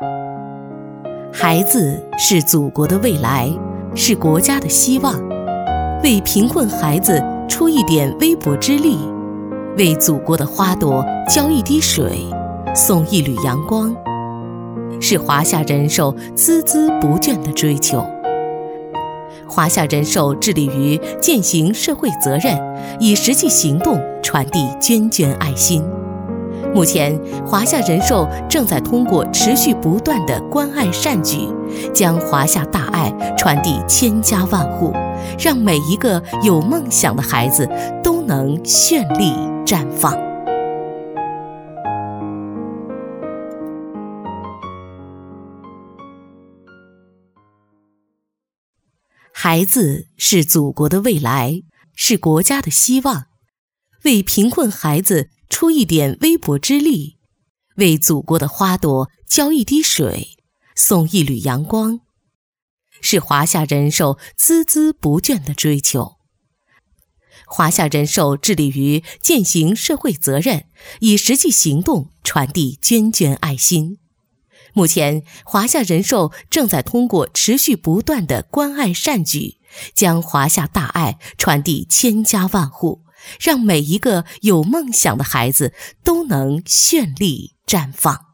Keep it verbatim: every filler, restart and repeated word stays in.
孩子是祖国的未来，是国家的希望。为贫困孩子出一点微薄之力，为祖国的花朵浇一滴水，送一缕阳光，是华夏人寿孜孜不倦的追求。华夏人寿致力于践行社会责任，以实际行动传递涓涓爱心。目前，华夏人寿正在通过持续不断的关爱善举，将华夏大爱传递千家万户，让每一个有梦想的孩子都能绚丽绽放。孩子是祖国的未来，是国家的希望。为贫困孩子出一点微薄之力，为祖国的花朵浇一滴水，送一缕阳光，是华夏人寿孜孜不倦的追求。华夏人寿致力于践行社会责任，以实际行动传递涓涓爱心。目前，华夏人寿正在通过持续不断的关爱善举，将华夏大爱传递千家万户，让每一个有梦想的孩子都能绚丽绽放。